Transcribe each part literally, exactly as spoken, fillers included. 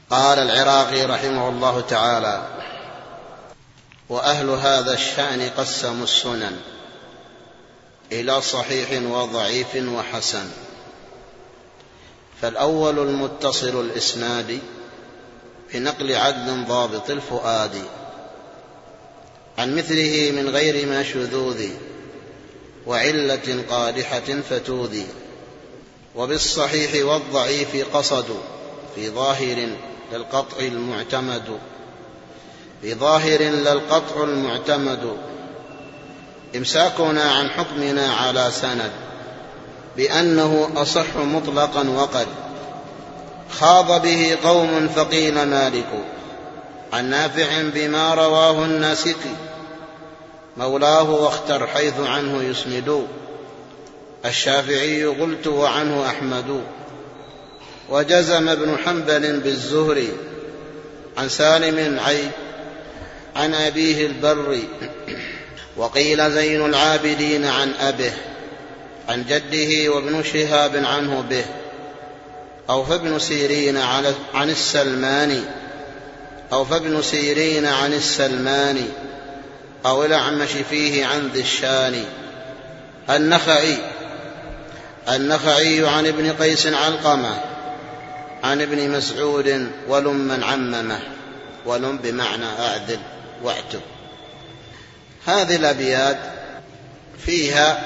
قال العراقي رحمه الله تعالى: وأهل هذا الشأن قسموا السنن إلى صحيح وضعيف وحسن. فالأول المتصل الإسناد بنقل عدل ضابط الفؤاد عن مثله من غير ما شذوذ وعلة قادحة فتوذي. وبالصحيح والضعيف قصدوا في ظاهر للقطع المعتمد في ظاهر للقطع المعتمد إمساكنا عن حكمنا على سند بأنه أصح مطلقا وقد خاض به قوم فقيل مالك عن نافع بما رواه الناسك مولاه واختر حيث عنه يسند. الشافعي قلت وعنه أحمد وجزم ابن حنبل بالزهري عن سالم عن أبيه البر. وقيل زين العابدين عن أبه عن جده وابن شهاب عنه به. أو فابن سيرين عن السلماني أو فابن سيرين عن السلماني أو الأعمش فيه عن ذي الشان. النخعي النخعي عن ابن قيس علقمة عن ابن مسعود ولم عممه. ولم بمعنى أعدل واعتب. هذه الأبيات فيها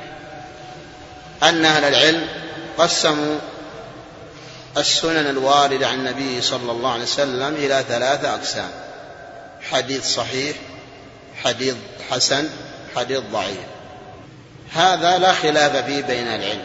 أن أهل العلم قسموا السنن الواردة عن النبي صلى الله عليه وسلم إلى ثلاثة أقسام: حديث صحيح، حديث حسن، حديث ضعيف. هذا لا خلاف فيه بين العلم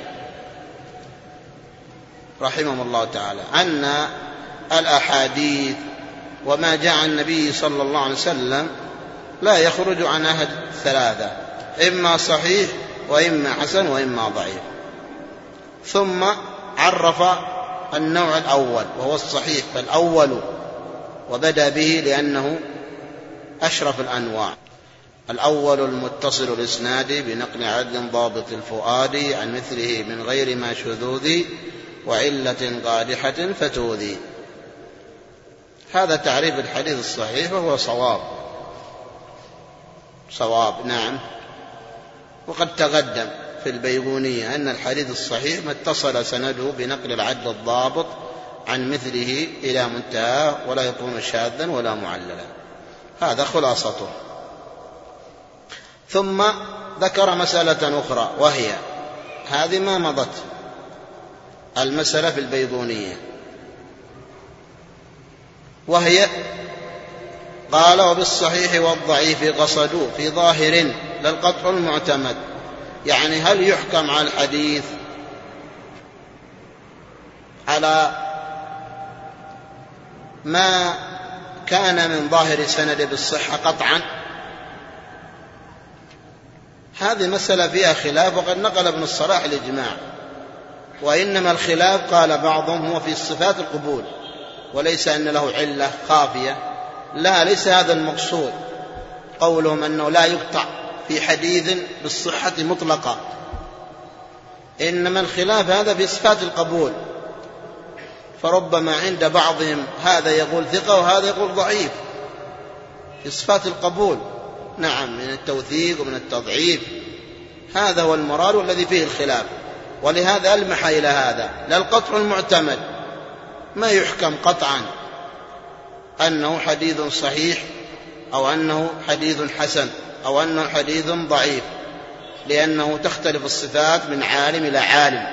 رحمهم الله تعالى أن الأحاديث وما جاء عن النبي صلى الله عليه وسلم لا يخرج عن أحد ثلاثة: إما صحيح وإما حسن وإما ضعيف. ثم عرف النوع الأول وهو الصحيح، فالأول وبدأ به لأنه أشرف الأنواع. الأول المتصل الإسناد بنقل عدل ضابط الفؤاد عن مثله من غير ما شذوذ وعلة قادحة فتوذي. هذا تعريف الحديث الصحيح وهو صواب صواب نعم. وقد تقدم في البيغونية أن الحديث الصحيح ما اتصل سنده بنقل العدل الضابط عن مثله إلى منتهى ولا يكون شاذا ولا معللا. هذا خلاصته. ثم ذكر مسألة أخرى وهي هذه ما مضت، المسألة في البيضونية، وهي قال: وبالصحيح والضعيف قصدوا في ظاهر للقطع المعتمد. يعني هل يحكم على الحديث على ما كان من ظاهر سند بالصحة قطعا؟ هذه مسألة فيها خلاف، وقد نقل ابن الصلاح الإجماع. وإنما الخلاف قال بعضهم هو في صفات القبول، وليس أن له علة خافية. لا، ليس هذا المقصود قولهم أنه لا يقطع في حديث بالصحة مطلقة، إنما الخلاف هذا في صفات القبول. فربما عند بعضهم هذا يقول ثقة وهذا يقول ضعيف في صفات القبول، نعم، من التوثيق ومن التضعيف. هذا هو المراد والذي فيه الخلاف. ولهذا ألمح إلى هذا. لا القطع المعتمد ما يحكم قطعا أنه حديث صحيح أو أنه حديث حسن أو أنه حديث ضعيف، لأنه تختلف الصفات من عالم إلى عالم،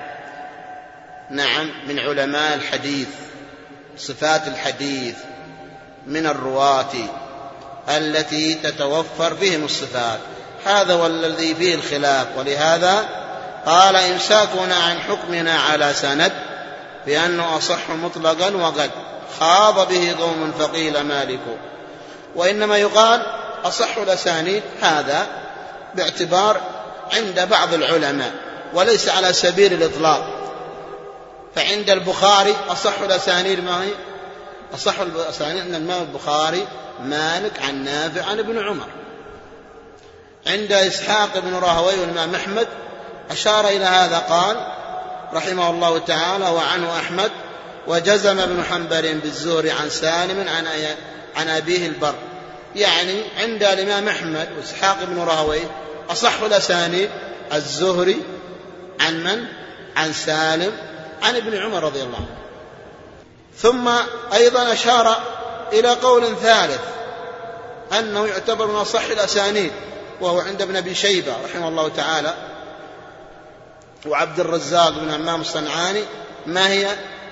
نعم، من علماء الحديث، صفات الحديث من الرواة التي تتوفر فيهم الصفات. هذا هو الذي فيه الخلاف. ولهذا قال: إمساكنا عن حكمنا على سند بأنه أصح مطلقا وقد خاض به قوم فقيل مالك. وإنما يقال أصح الأسانيد، هذا باعتبار عند بعض العلماء وليس على سبيل الإطلاق. فعند البخاري أصح الأسانيد ما هي؟ أصح الأسانيد عند الإمام البخاري مالك عن نافع عن ابن عمر. عند إسحاق بن راهويه والإمام أحمد أشار إلى هذا، قال رحمه الله تعالى: وعنه أحمد وجزم ابن حنبل بالزهري عن سالم عن أبيه البر. يعني عند الإمام أحمد وإسحاق بن راهويه أصح الأسانيد الزهري عن من؟ عن سالم عن ابن عمر رضي الله عنه. ثم أيضا أشار إلى قول ثالث أنه يعتبر من أصح الأسانيد، وهو عند ابن أبي شيبة رحمه الله تعالى وعبد الرزاق بن همام الصنعاني. ما هي؟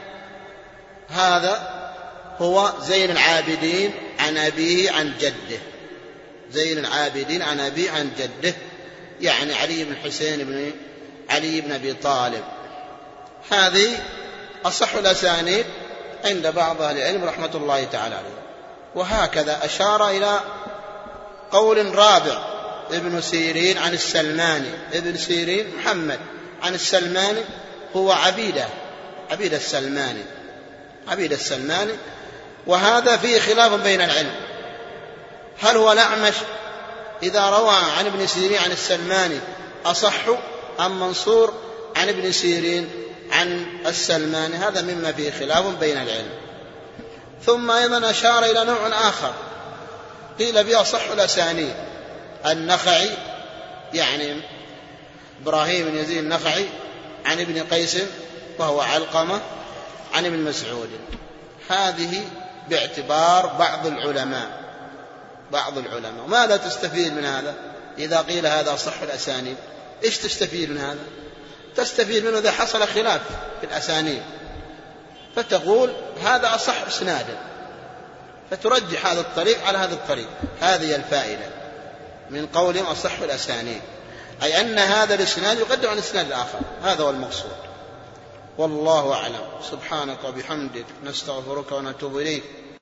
هذا هو زين العابدين عن أبيه عن جده، زين العابدين عن أبيه عن جده، يعني علي بن حسين بن علي بن أبي طالب. هذه أصح الأسانيد عند بعض أهل العلم رحمة الله تعالى عليه. وهكذا أشار إلى قول رابع ابن سيرين عن السلماني. ابن سيرين محمد عن السلماني هو عبيدة عبيد السلماني عبيد السلماني وهذا فيه خلاف بين العلم، هل هو الأعمش إذا روى عن ابن سيرين عن السلماني أصح أم منصور عن ابن سيرين عن السلماني؟ هذا مما فيه خلاف بين العلم. ثم أيضا أشار إلى نوع آخر قيل به أصح الأسانيد النخعي، يعني إبراهيم بن يزيد النخعي عن ابن قيس وهو علقمة عن ابن مسعود. هذه باعتبار بعض العلماء بعض العلماء ماذا تستفيد من هذا؟ إذا قيل هذا أصح الأسانيد إيش تستفيد من هذا؟ تستفيد منه إذا حصل خلاف في الأسانيد فتقول هذا أصح إسنادا، فترجح هذا الطريق على هذا الطريق. هذه الفائدة من قولهم أصح الأسانيد، أي أن هذا الإسناد يقدم عن الإسناد الآخر، هذا هو المقصود. والله أعلم. سبحانك وبحمدك نستغفرك ونتوب إليك.